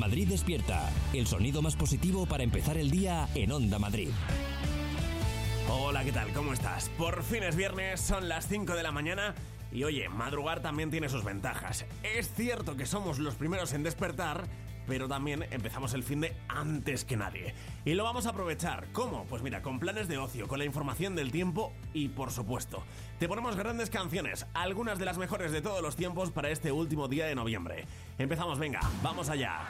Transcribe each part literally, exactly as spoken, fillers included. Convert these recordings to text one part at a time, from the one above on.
Madrid despierta, el sonido más positivo para empezar el día en Onda Madrid. Hola, ¿qué tal? ¿Cómo estás? Por fin es viernes, son las cinco de la mañana y oye, madrugar también tiene sus ventajas. Es cierto que somos los primeros en despertar, pero también empezamos el finde antes que nadie. Y lo vamos a aprovechar. ¿Cómo? Pues mira, con planes de ocio, con la información del tiempo y, por supuesto, te ponemos grandes canciones, algunas de las mejores de todos los tiempos para este último día de noviembre. Empezamos, venga, vamos allá.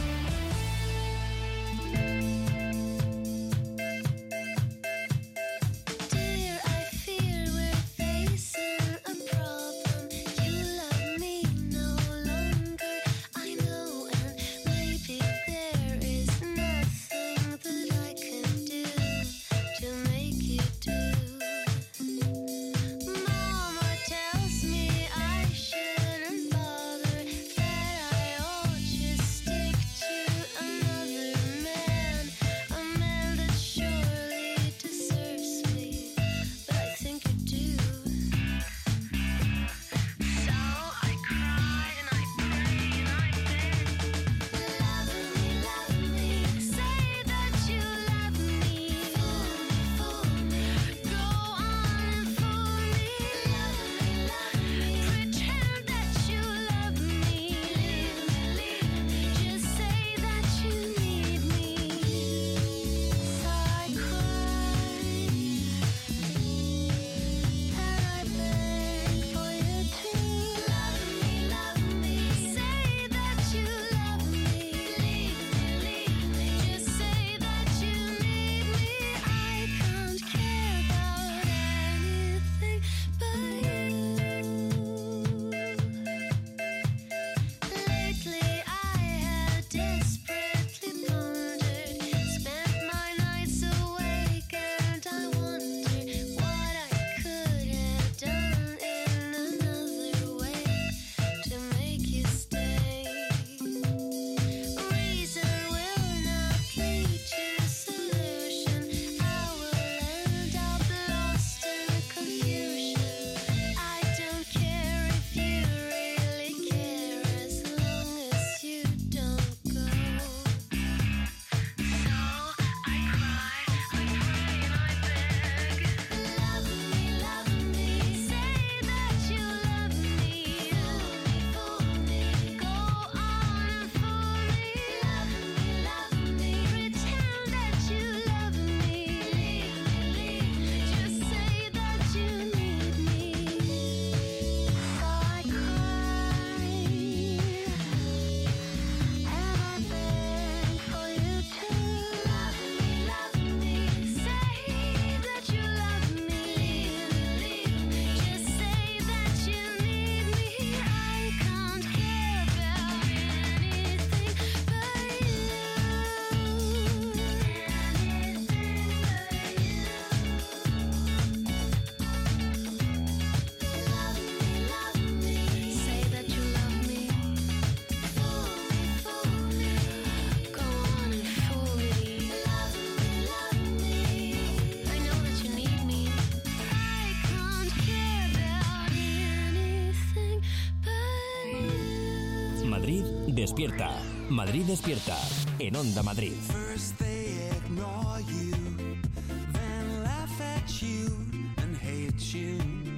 Despierta, Madrid despierta, en Onda Madrid. First they ignore you, then laugh at you and hate you.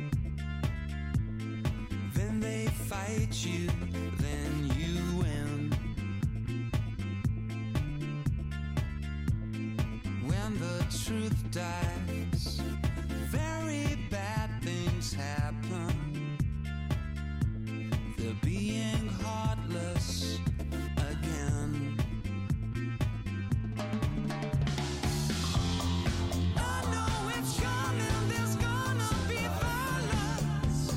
Then they fight you, then you win. When the truth dies, very bad things happen. They're being heartless again. I know it's coming, there's gonna be violence.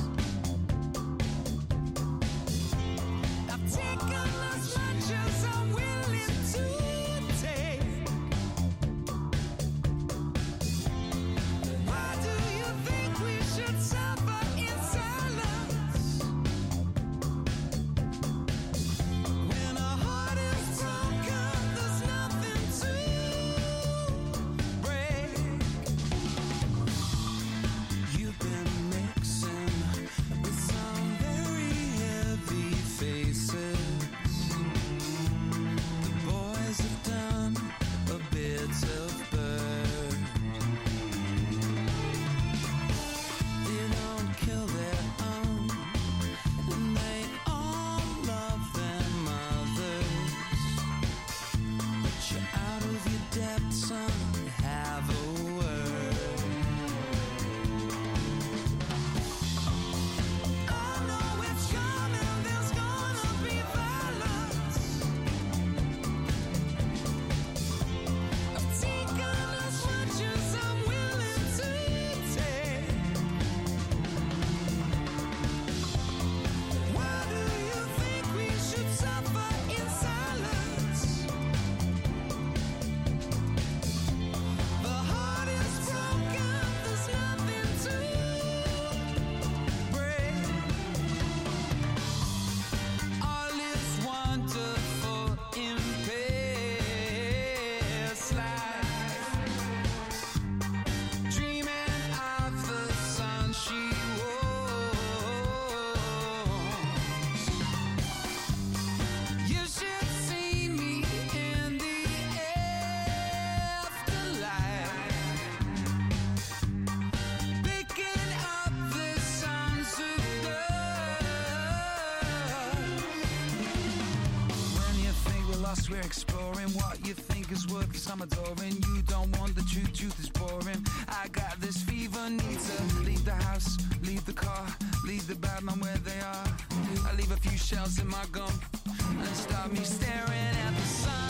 I've taken as much as I'm willing to take. lost, we're exploring what you think is worth, cause I'm adoring. You don't want the truth, truth is boring. I got this fever, need to leave the house, leave the car, leave the bad man where they are. I leave a few shells in my gum and start me staring at the sun.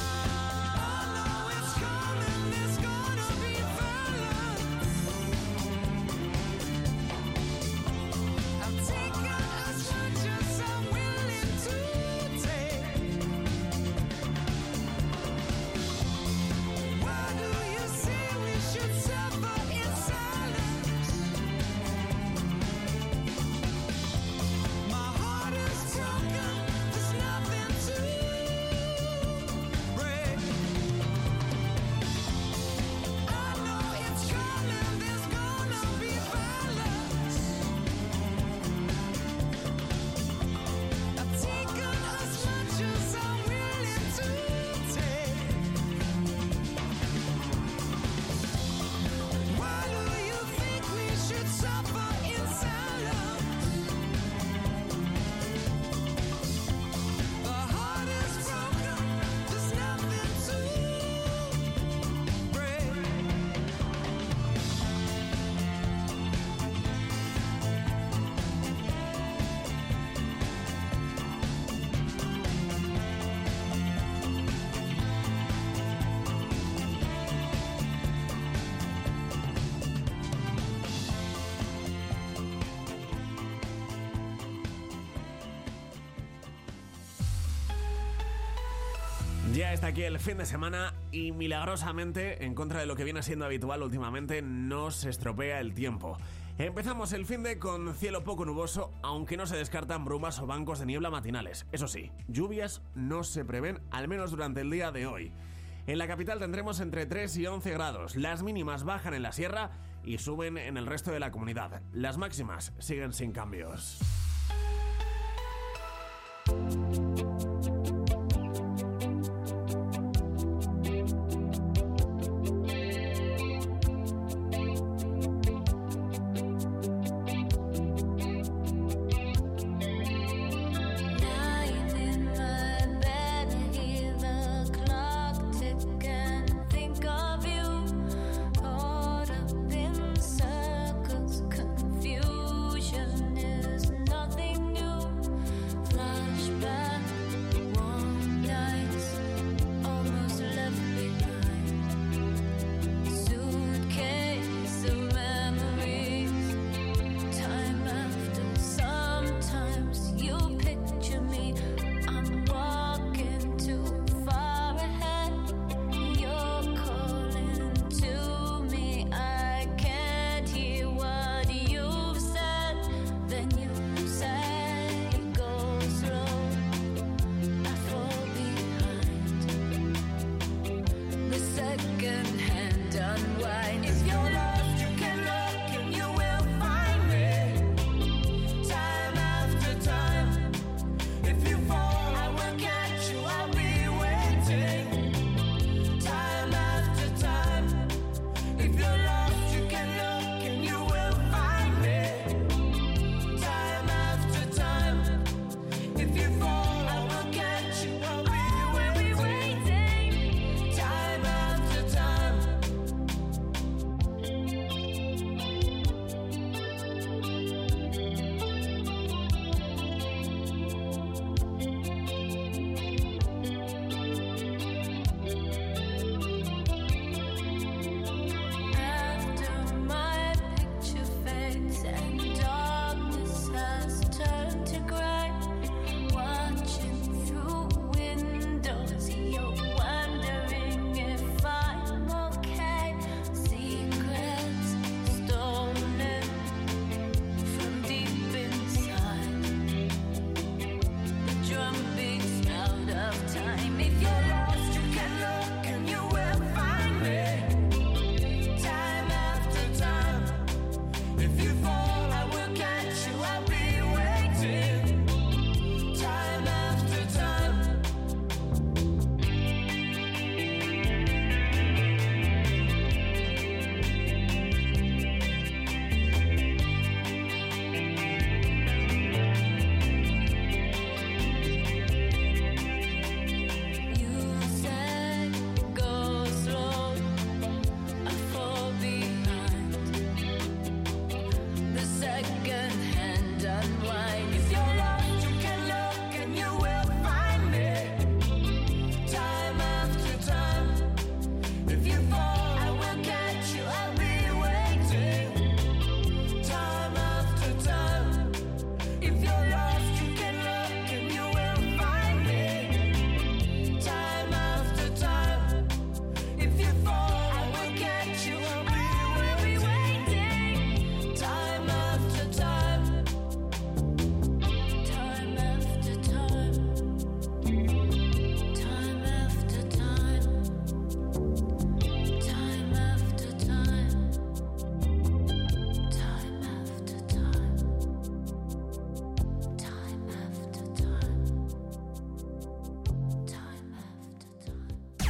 Ya está aquí el fin de semana y milagrosamente, en contra de lo que viene siendo habitual últimamente, no se estropea el tiempo. Empezamos el finde con cielo poco nuboso, aunque no se descartan brumas o bancos de niebla matinales. Eso sí, lluvias no se prevén, al menos durante el día de hoy. En la capital tendremos entre tres y once grados. Las mínimas bajan en la sierra y suben en el resto de la comunidad. Las máximas siguen sin cambios. Circles, confusion is not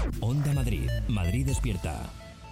Onda Madrid. Madrid despierta.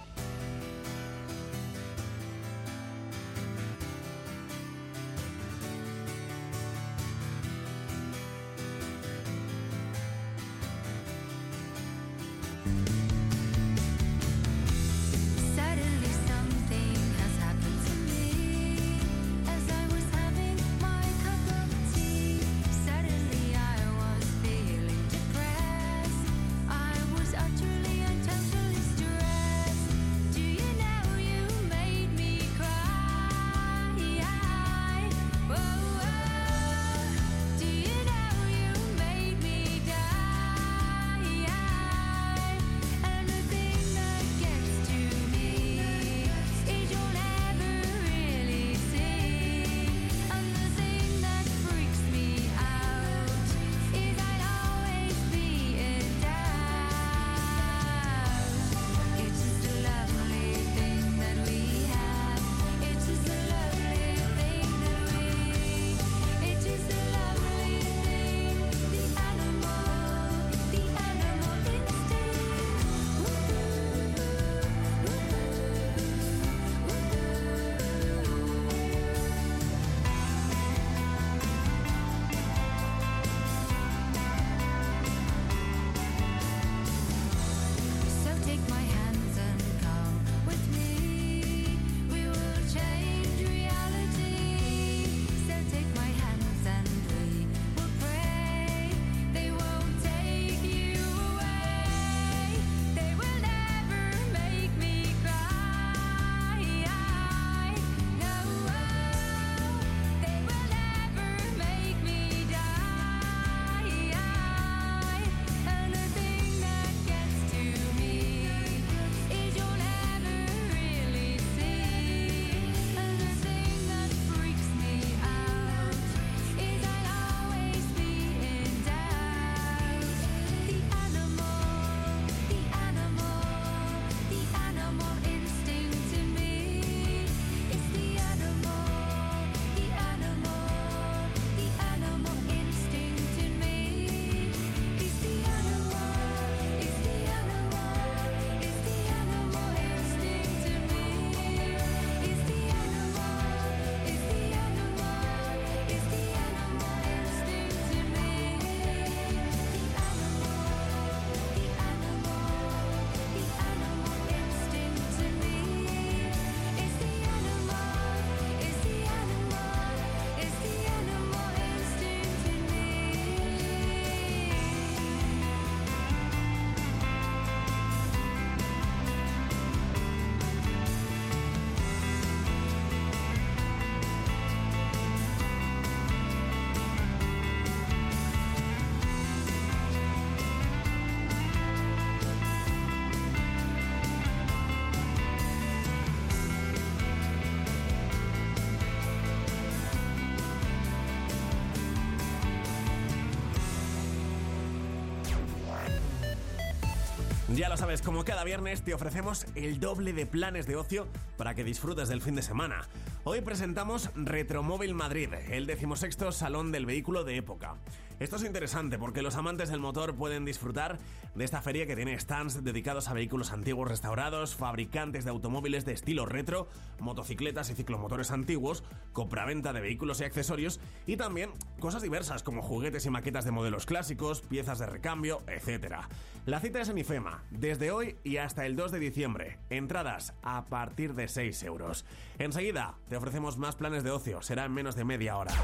Ya lo sabes, como cada viernes te ofrecemos el doble de planes de ocio para que disfrutes del fin de semana. Hoy presentamos Retromóvil Madrid, el decimosexto Salón del Vehículo de Época. Esto es interesante porque los amantes del motor pueden disfrutar de esta feria que tiene stands dedicados a vehículos antiguos restaurados, fabricantes de automóviles de estilo retro, motocicletas y ciclomotores antiguos, compraventa de vehículos y accesorios y también cosas diversas como juguetes y maquetas de modelos clásicos, piezas de recambio, etcétera. La cita es en IFEMA, desde hoy y hasta el dos de diciembre. Entradas a partir de seis euros. Enseguida te ofrecemos más planes de ocio, será en menos de media hora.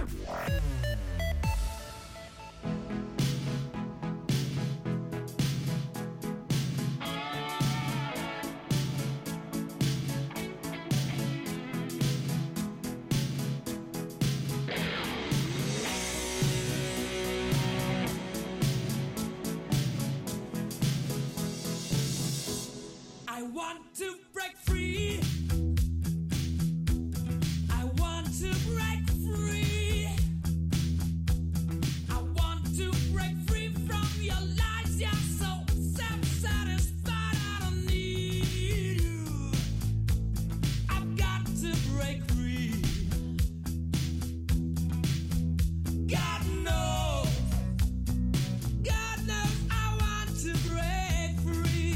I want to break free. I want to break free. I want to break free from your lies. You're so self-satisfied. I don't need you. I've got to break free. God knows. God knows I want to break free.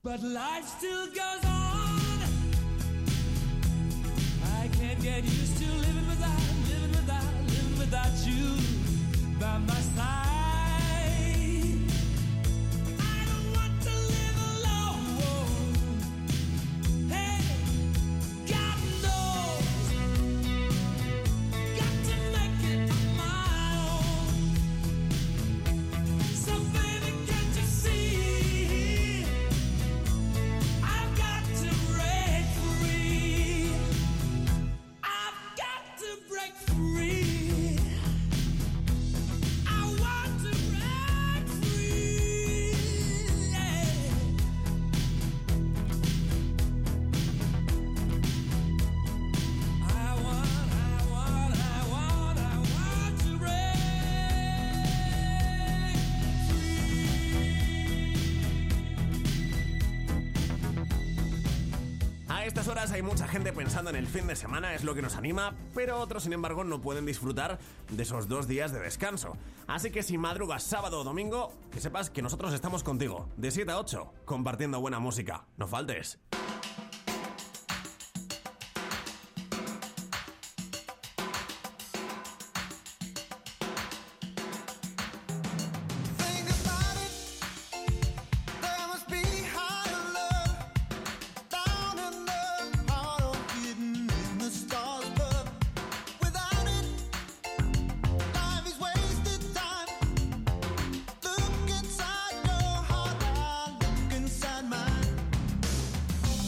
But life still goes on. I can't get used to living without, living without, living without you by my side. I don't want to live alone. Hey, God knows, got to make it on my own. So baby, can't you see? I've got to break free. I've got to break free. I want to break free. Yeah. I want, I want, I want, I want to break A estas horas hay mucha gente pensando en el fin de semana, es lo que nos anima, pero otros, sin embargo, no pueden disfrutar de esos dos días de descanso. Así que si madrugas sábado o domingo, que sepas que nosotros estamos contigo, de siete a ocho, compartiendo buena música. No faltes. Think about it, there must be higher love down in the heart or hidden in the stars above. Without it, life is wasted time. Look inside your heart, I look inside mine.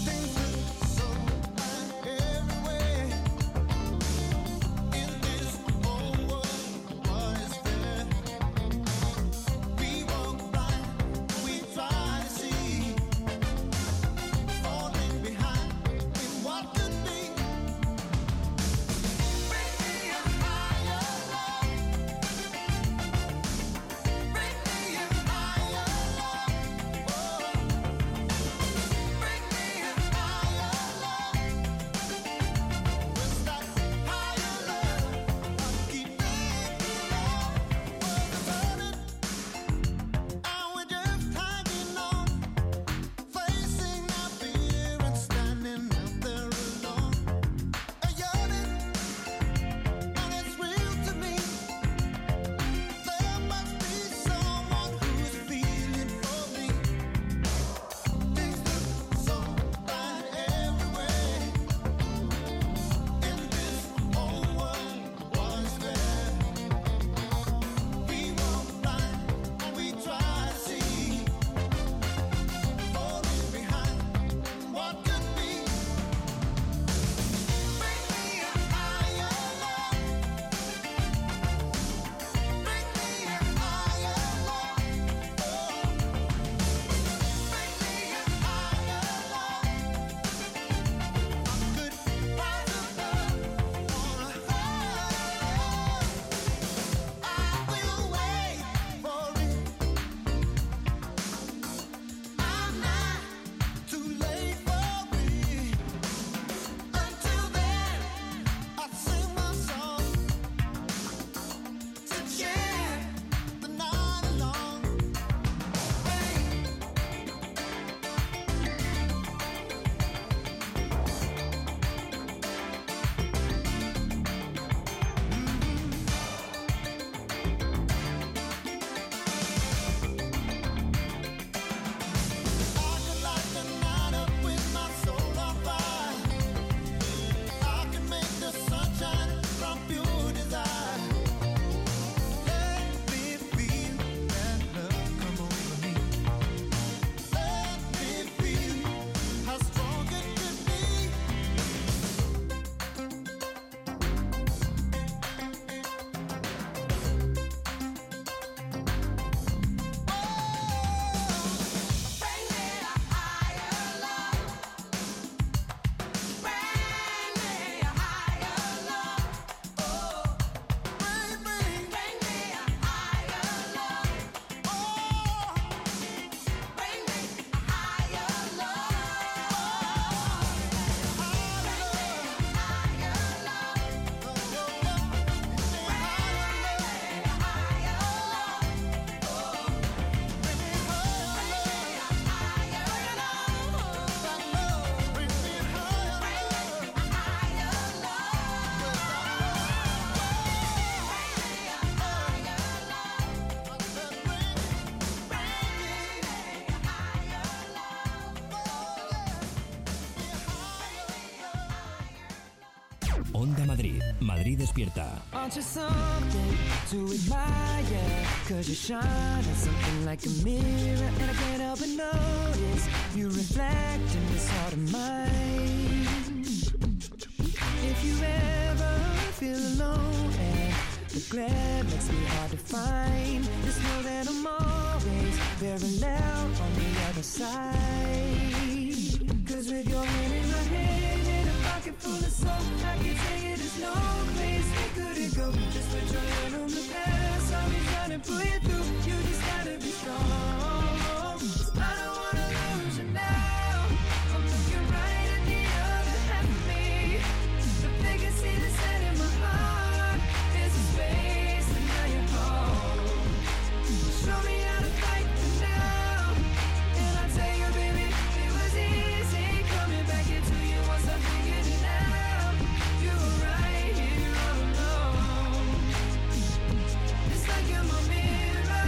Onda Madrid. Madrid despierta. Aren't you something to admire? Cause you shine at something like a mirror, and I can't help but notice you reflect in this heart of mine. If you ever feel alone and the glare makes me hard to find, just know that I'm always very loud on the other side. Cause with your hand in my hand and a pocket full of soul, I can tell you there's no place we couldn't go. Just put your hand on the past, I'll be trying to pull you through. You just gotta be strong. I don't wanna lose you now. I'm looking right at the other half of me. The biggest see the set in my heart is a space, and now you're home. Show me how to fight for now. And I tell you, baby, it was easy coming back into you once I figured it out. You were right here all alone. It's like you're my mirror.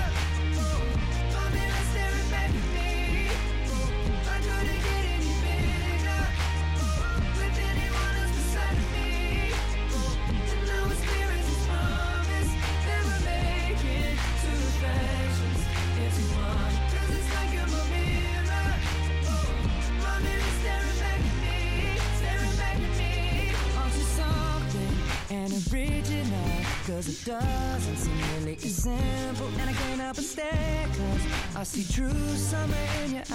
My mirror staring back at me. I couldn't get any bigger with anyone else beside me. And now it's clear as this promise that we're making two reflections into one. Cause it's like you're my mirror. My mirror staring back at me, staring back at me. Aren't you something and original? Cause it doesn't seem really as simple, and I can't help but stare, cause I see true summer in your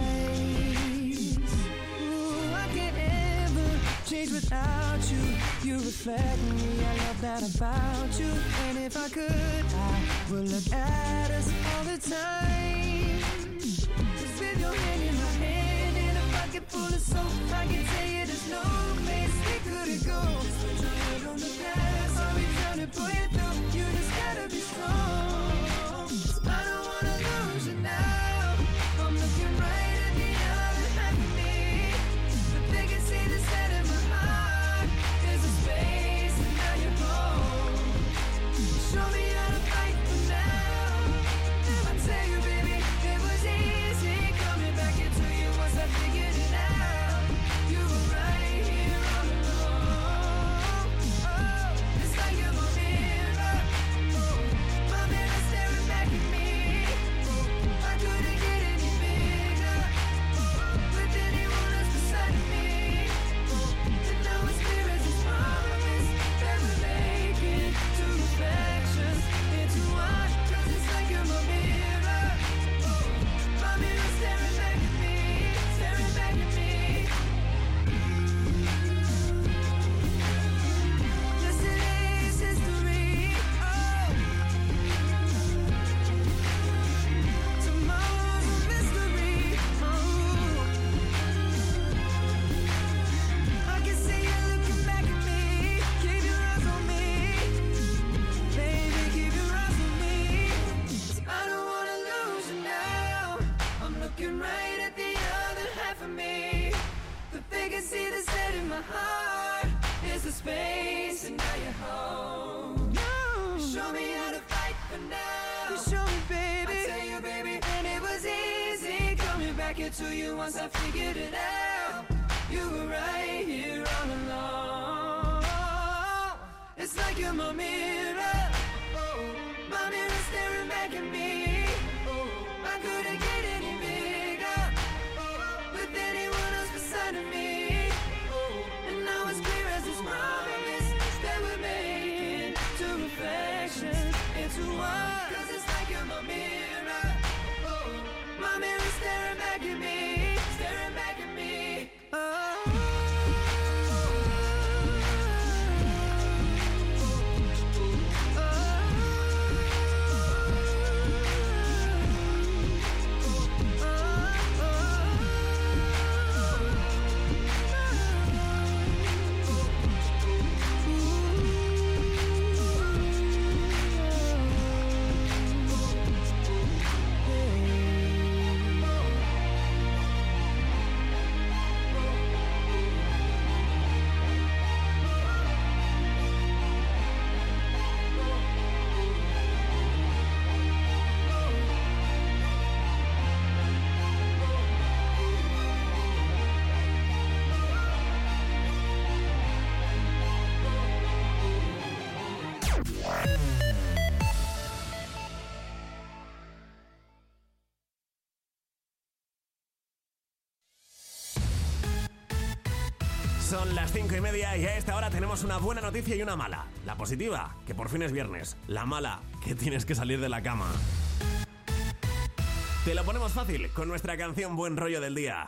eyes. Ooh, I can't ever change without you. You reflect me, I love that about you. And if I could, I would look at us all the time. Just with your hand in my hand and a pocket full of soap, I can tell you there's no place we couldn't go. Just put your head on the past, I'll be trying to pull you through. You just gotta be strong. I don't wanna lose you now. I'm looking right at the other half of me. The biggest see the set in my heart is a space, and now you're home. Show me how to fight for now. And I tell you, baby, it was easy coming back into you once I figured it out. You were right here all along. Oh, it's like you're my mirror. My mirror staring back at me. I couldn't get any bigger with anyone else beside me. And now it's clear as this promise that we're making two reflections into one. Cause it's like you're my mirror. My mirror staring back at me, staring back at me. Yesterday's history. Oh, tomorrow's a mystery. Oh, I can see you looking back at me. Keep your eyes on me, baby. Keep your eyes on me. I don't wanna lose you now. I'm looking right at the other half of me. The biggest see the set in my heart is the space, and now you're home. Show me how to fight for now. You show me, baby. I tell you, baby, and it was easy coming back into you once I figured it out. You were right here all along. It's like you're my mirror. My mirror staring back at me. I couldn't get any bigger with anyone else beside of me. And now it's clear as this promise that we're making two reflections into one. Cause it's like you're my mirror. My mirror staring back at me, staring back at me. Oh. Oh. Son las cinco y media y a esta hora tenemos una buena noticia y una mala. La positiva, que por fin es viernes. La mala, que tienes que salir de la cama. Te lo ponemos fácil con nuestra canción Buen Rollo del Día.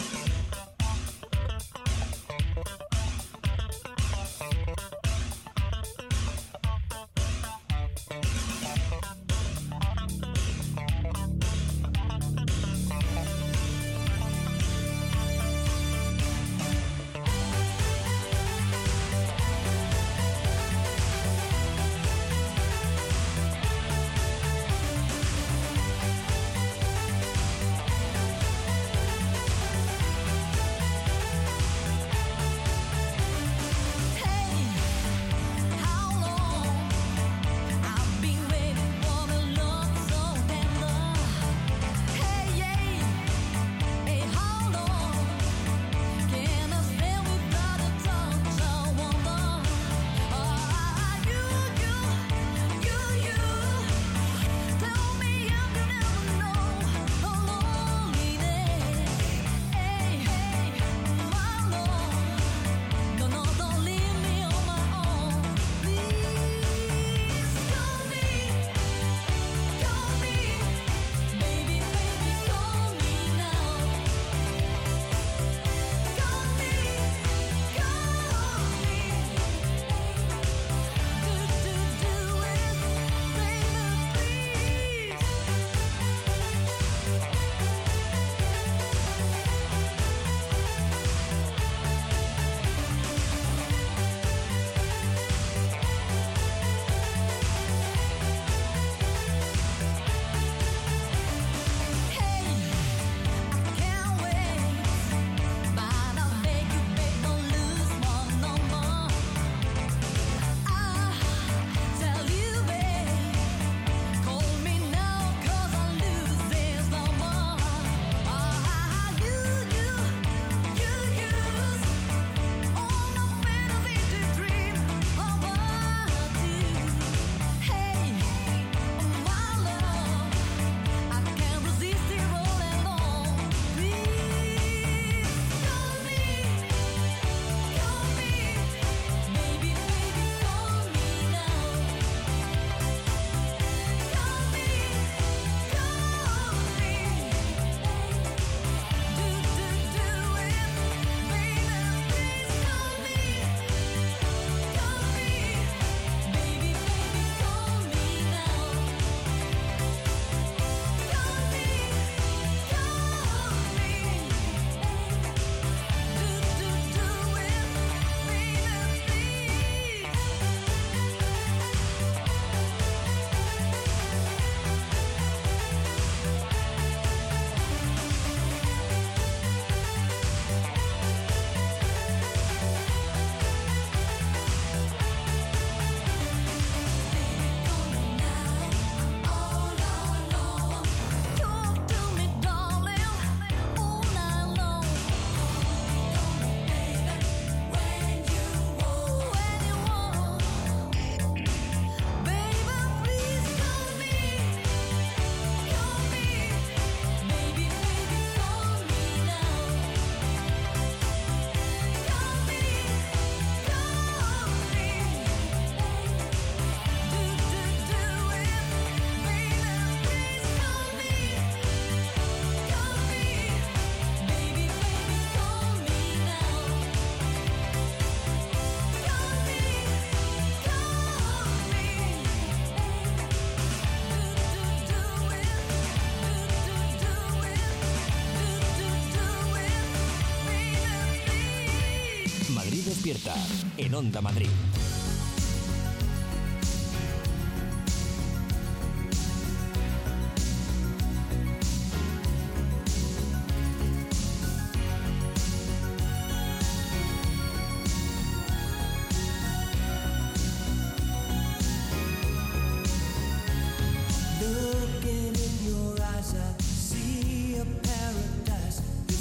Despierta en Onda Madrid.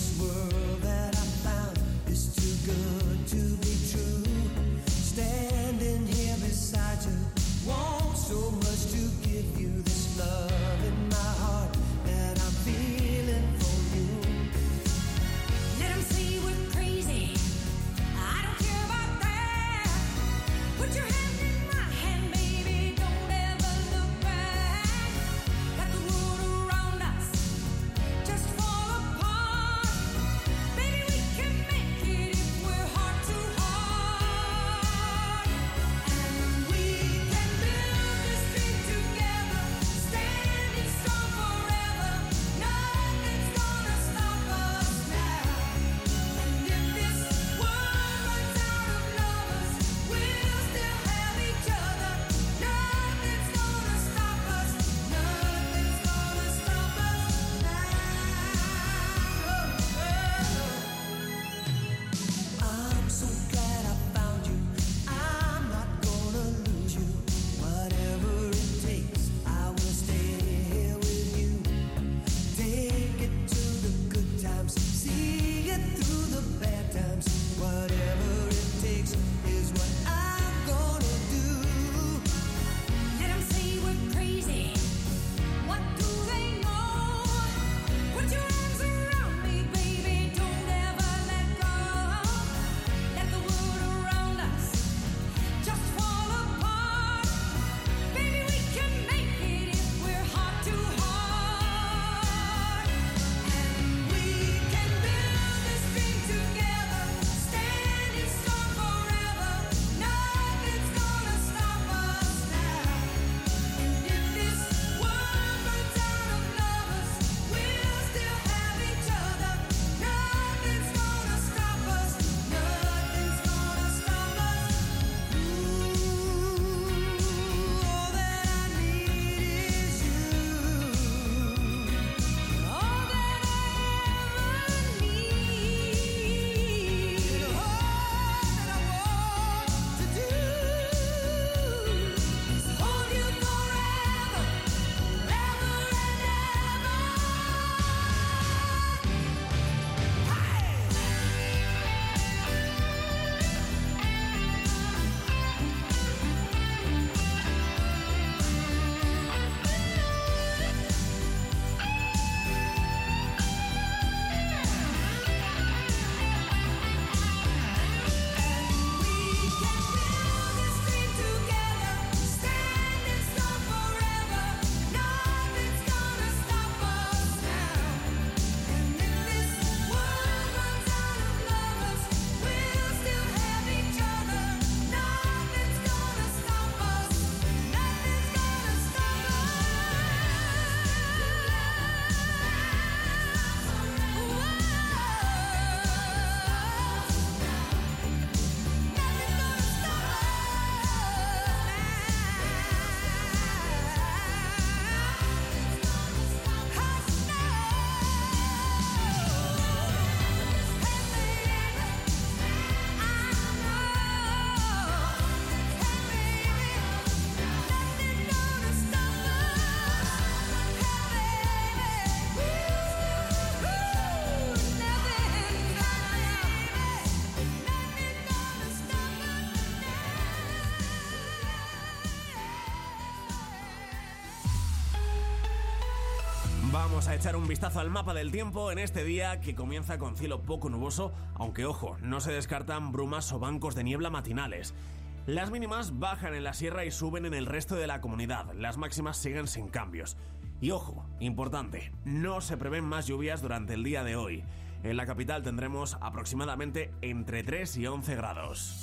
Stand Whatever it takes is what I'm gonna do. Let 'em say we're crazy. What do they know? Put your arms around me, baby. Don't ever let go. Let the world around us just fall apart. Baby, we can make it if we're heart to heart. And we can build this dream together. Standing strong forever. Nothing's gonna stop us now. And if this world runs out of lovers, we'll still have each other. Nothing's gonna stop us. Nothing's gonna stop us. Ooh, all that I need is you. All that I ever need. All that I want to do is hold you forever, forever and ever. We can build this dream together, standing strong forever. Nothing's gonna stop us now. And if this world runs out of lovers, we'll still have each other. Nothing's gonna stop us. Nothing's gonna stop Vamos a echar un vistazo al mapa del tiempo en este día que comienza con cielo poco nuboso, aunque ojo, no se descartan brumas o bancos de niebla matinales. Las mínimas bajan en la sierra y suben en el resto de la comunidad, las máximas siguen sin cambios. Y ojo, importante, no se prevén más lluvias durante el día de hoy. En la capital tendremos aproximadamente entre tres y once grados.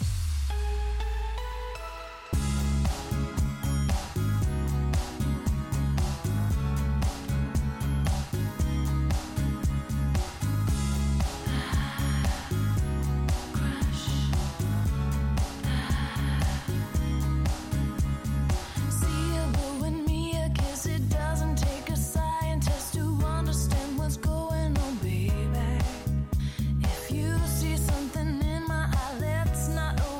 See you booing me, I guess it doesn't take a scientist to understand what's going on, baby. If you see something in my eye that's not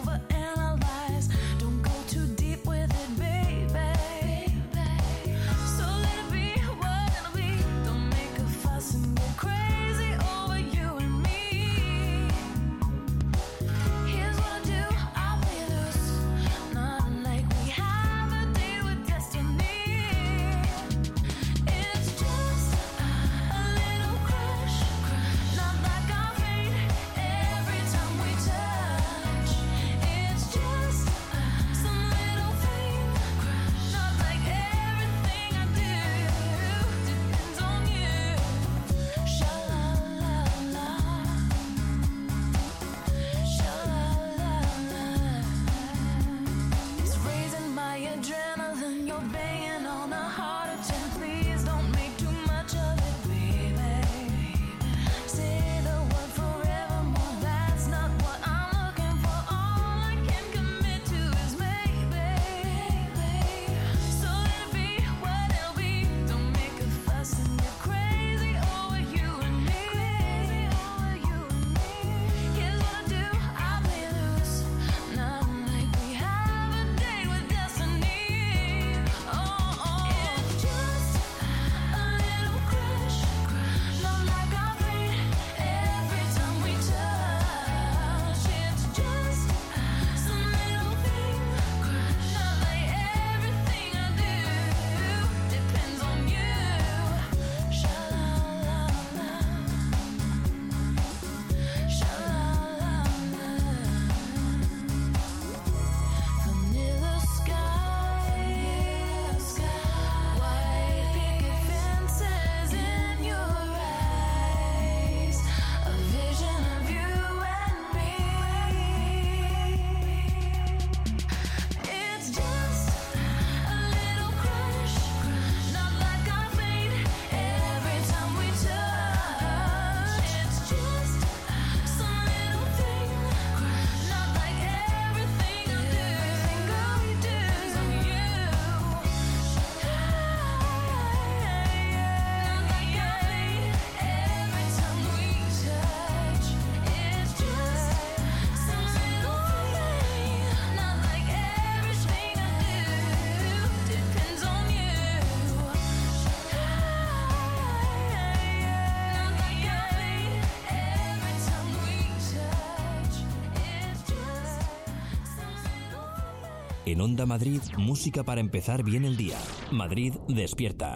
En Onda Madrid, música para empezar bien el día. Madrid despierta.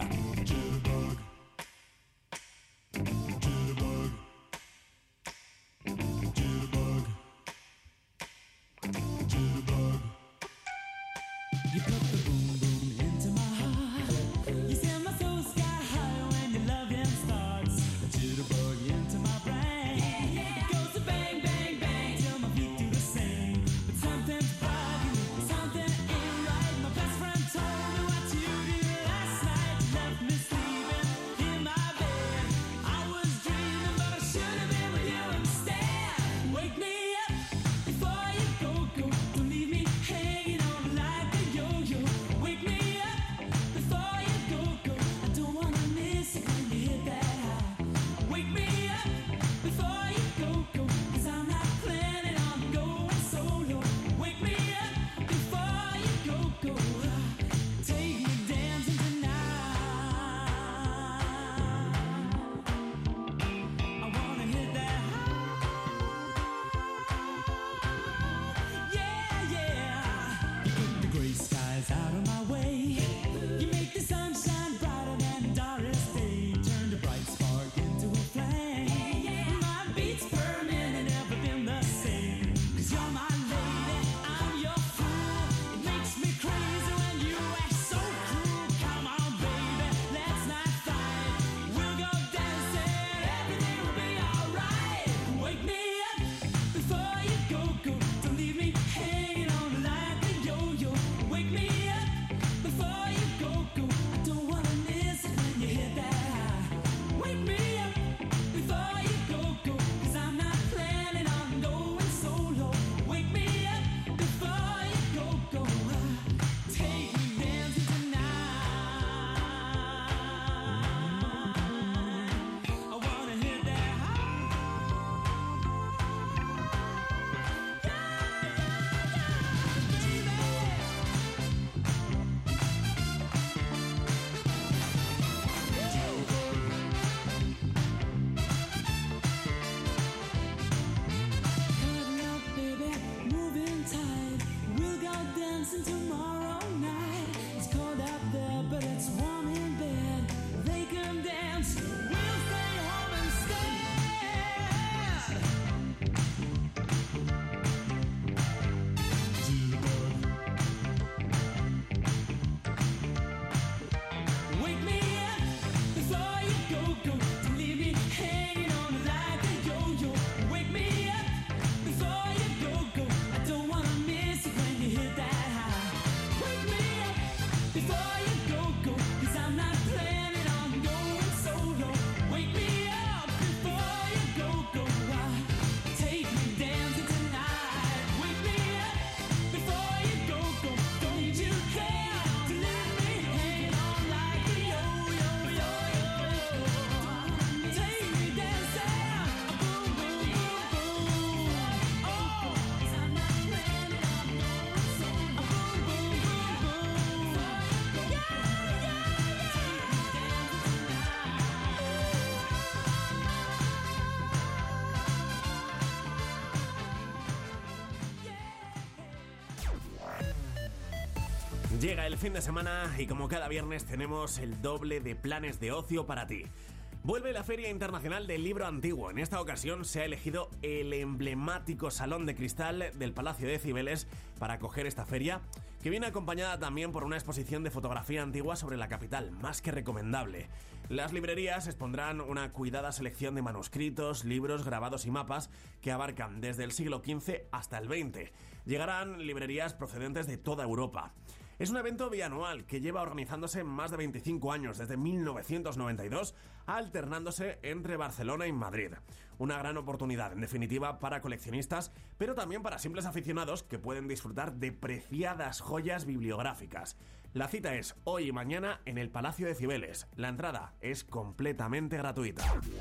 Llega el fin de semana y como cada viernes tenemos el doble de planes de ocio para ti. Vuelve la Feria Internacional del Libro Antiguo. En esta ocasión se ha elegido el emblemático Salón de Cristal del Palacio de Cibeles para acoger esta feria, que viene acompañada también por una exposición de fotografía antigua sobre la capital, más que recomendable. Las librerías expondrán una cuidada selección de manuscritos, libros, grabados y mapas que abarcan desde el siglo quince hasta el veinte. Llegarán librerías procedentes de toda Europa. Es un evento bianual que lleva organizándose más de veinticinco años, desde mil novecientos noventa y dos, alternándose entre Barcelona y Madrid. Una gran oportunidad, en definitiva, para coleccionistas, pero también para simples aficionados que pueden disfrutar de preciadas joyas bibliográficas. La cita es hoy y mañana en el Palacio de Cibeles. La entrada es completamente gratuita.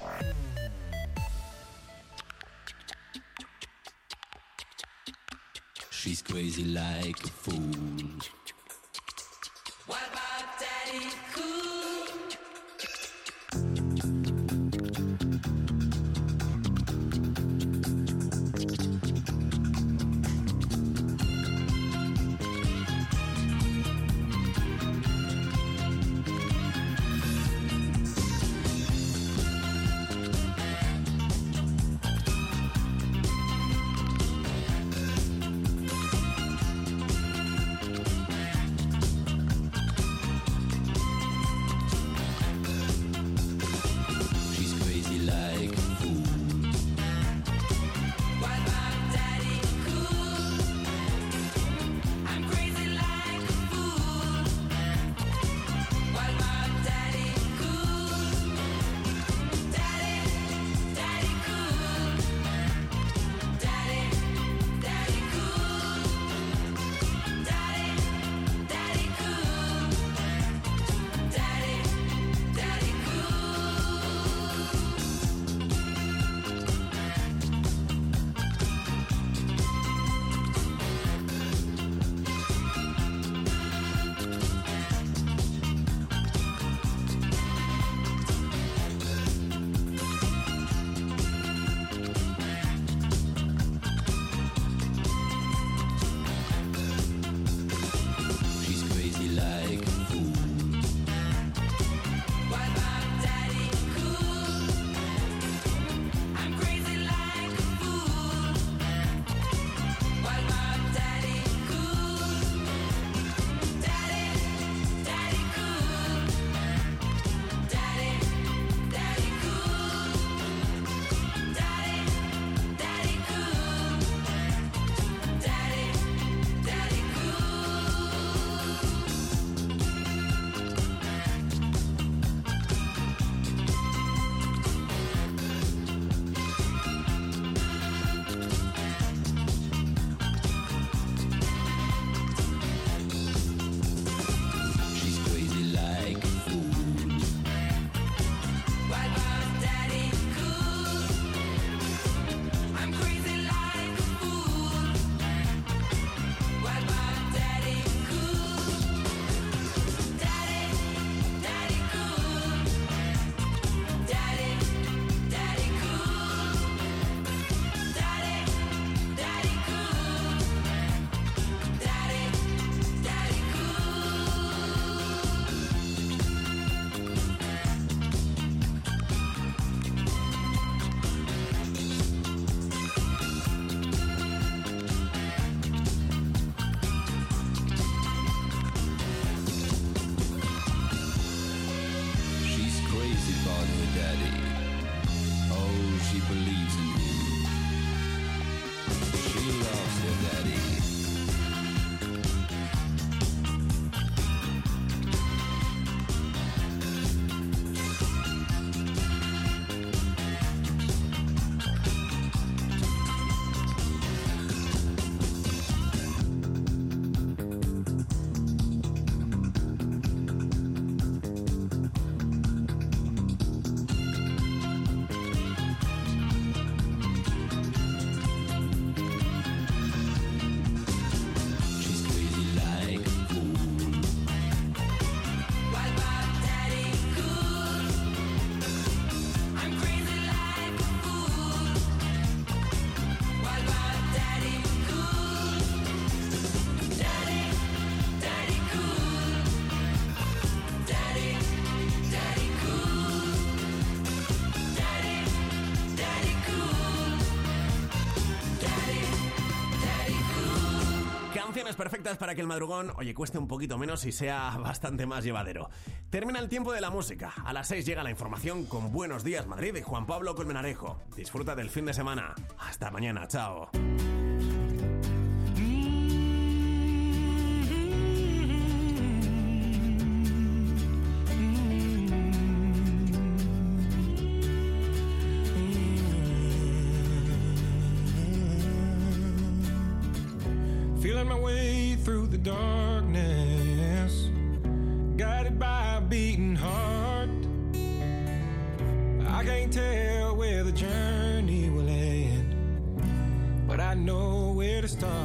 She's crazy like a fool. What about Daddy Cool? Condiciones perfectas para que el madrugón, oye, cueste un poquito menos y sea bastante más llevadero. Termina el tiempo de la música. A las seis llega la información con Buenos Días Madrid de Juan Pablo Colmenarejo. Disfruta del fin de semana. Hasta mañana, chao. Feeling my way through the darkness, guided by a beating heart. I can't tell where the journey will end, but I know where to start.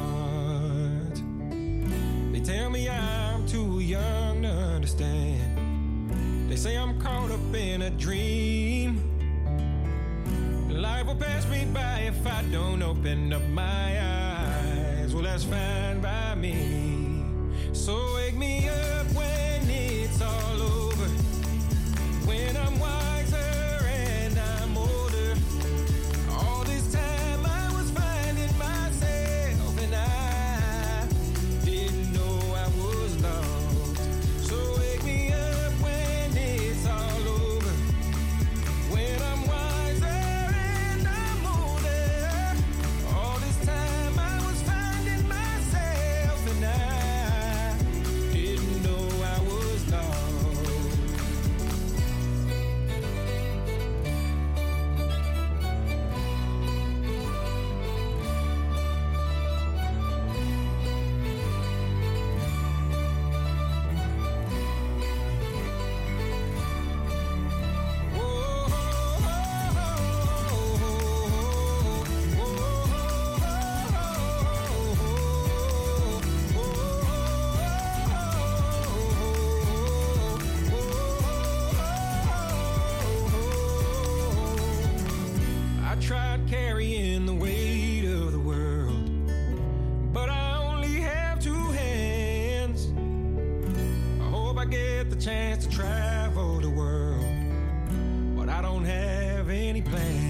They tell me I'm too young to understand. They say I'm caught up in a dream. Life will pass me by if I don't open up my eyes. Well, that's fine by me. So wake me up when it's all over, when I'm wiser and I'm older. All this time I was finding myself and I didn't know I was lost. So wake me up when it's all over, when I'm wiser and I'm older. All this time I was finding myself and I didn't know I was lost. I tried carrying the weight of the world, but I only have two hands. I hope I get the chance to travel the world, but I don't have any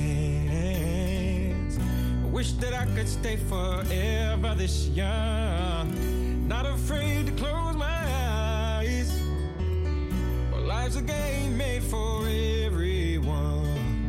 plans. I wish that I could stay forever this young, not afraid to close my eyes. Well, life's a game made for everyone,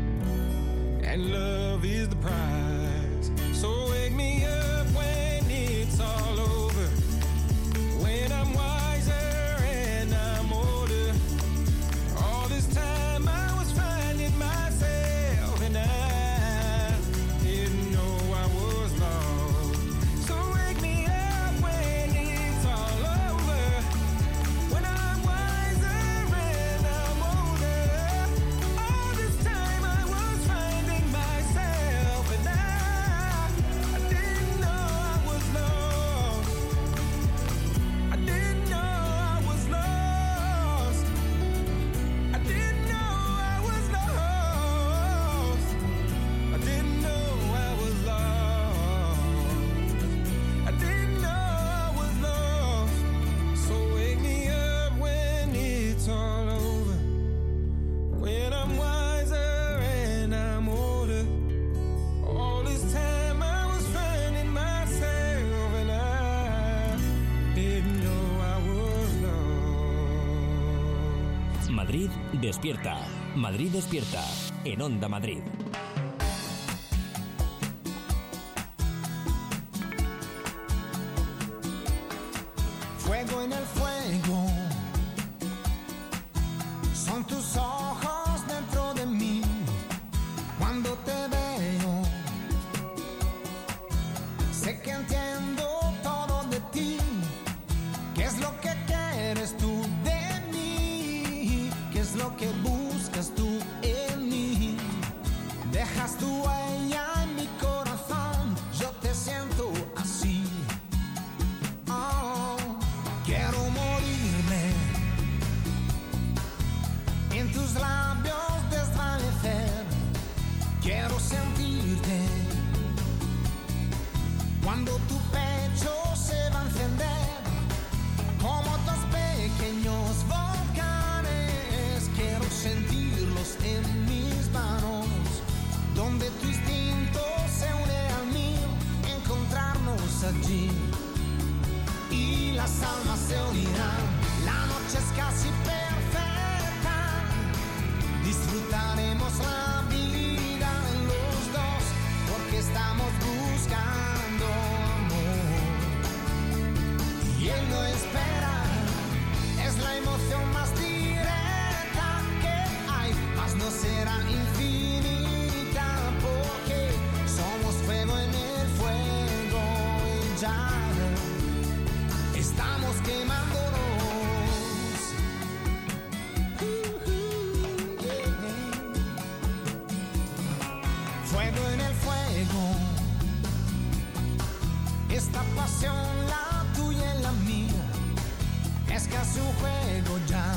and love is the prize. So wake me up when it's all over, when I'm wiser and I'm older. All this time I was finding myself and I didn't know I was lost. So wake me up when it's all over, when I'm wiser and I'm older. All this time I was finding myself and I, I didn't know I was lost. I didn't know I was lost. I didn't know I was lost. I didn't know I was lost. I didn't know I was lost. So wake me up when it's all over, when I'm wiser and I'm older. All this time I was finding myself and I didn't know I was lost. Madrid despierta. Madrid despierta. En Onda Madrid. Fuego en el fuego, son tus ojos dentro de mí. Cuando te veo, sé que entiendo todo de ti. ¿Qué es lo que quieres tú de mí? ¿Qué es lo que buscas tú en mí? Dejas tu huella en mi corazón, yo te siento así. Oh, quiero morirme en tus labios desvanecer. Quiero sentirte cuando tu pecho se va a encender como dos pequeños volcanes. Quiero sentirlos en mis manos, donde tu instinto se une al mío, encontrarnos allí. las almas se unirán. La noche es casi perfecta. Disfrutaremos la vida los dos, porque estamos buscando amor. Y él no espera, es la emoción más directa que hay, mas no será infinita, porque somos fuego en el fuego y ya estamos quemándonos. Fuego en el fuego, esta pasión, la tuya y la mía, es casi un juego ya.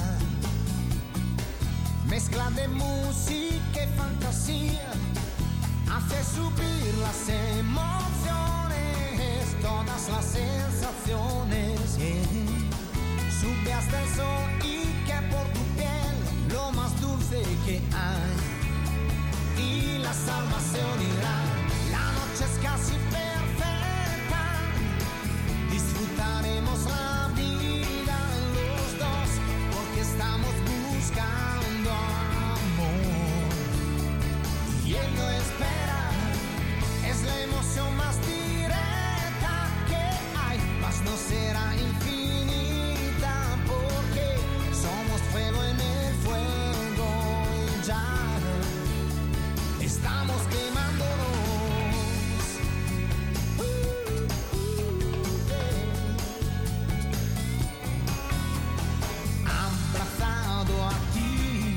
Mezcla de música y fantasía hace subir las emociones, todas las sensaciones. Yeah. Sube hasta el sol y que por tu piel lo más dulce que hay. Y las almas se unirán. La noche es casi perfecta. Disfrutaremos la vida los dos, porque estamos buscando amor. Y él no espera, es la emoción más directa que hay, mas no será infinita, porque somos fuego en el fuego y ya estamos quemándonos. Uh, uh, yeah. Abrazado a ti,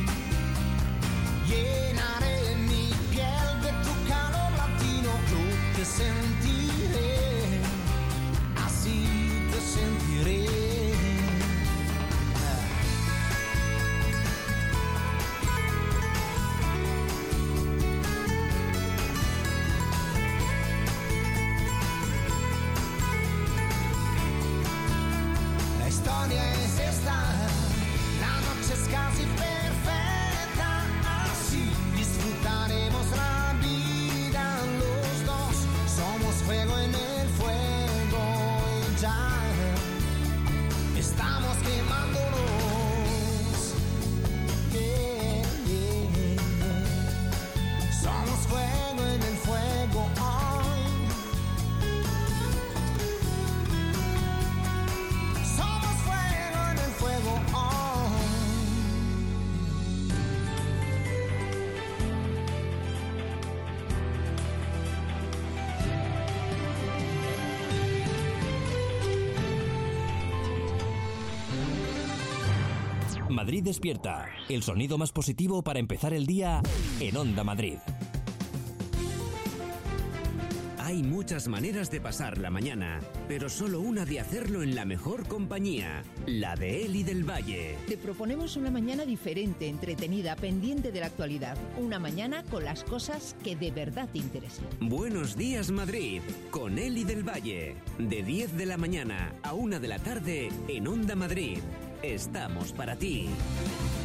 llenaré mi piel de tu calor latino. Yo te sentiré, así te sentiré. La historia es esta, la noche es casi perfecta, así disfrutaremos la vida los dos. Somos fuego en el fuego y ya estamos quemándonos. Yeah, yeah, yeah. Somos fuego en el fuego hoy. Somos fuego en el fuego hoy. Madrid despierta. El sonido más positivo para empezar el día en Onda Madrid. Hay muchas maneras de pasar la mañana, pero solo una de hacerlo en la mejor compañía, la de Eli del Valle. Te proponemos una mañana diferente, entretenida, pendiente de la actualidad. Una mañana con las cosas que de verdad te interesan. Buenos días, Madrid, con Eli del Valle. De diez de la mañana a una de la tarde en Onda Madrid. Estamos para ti.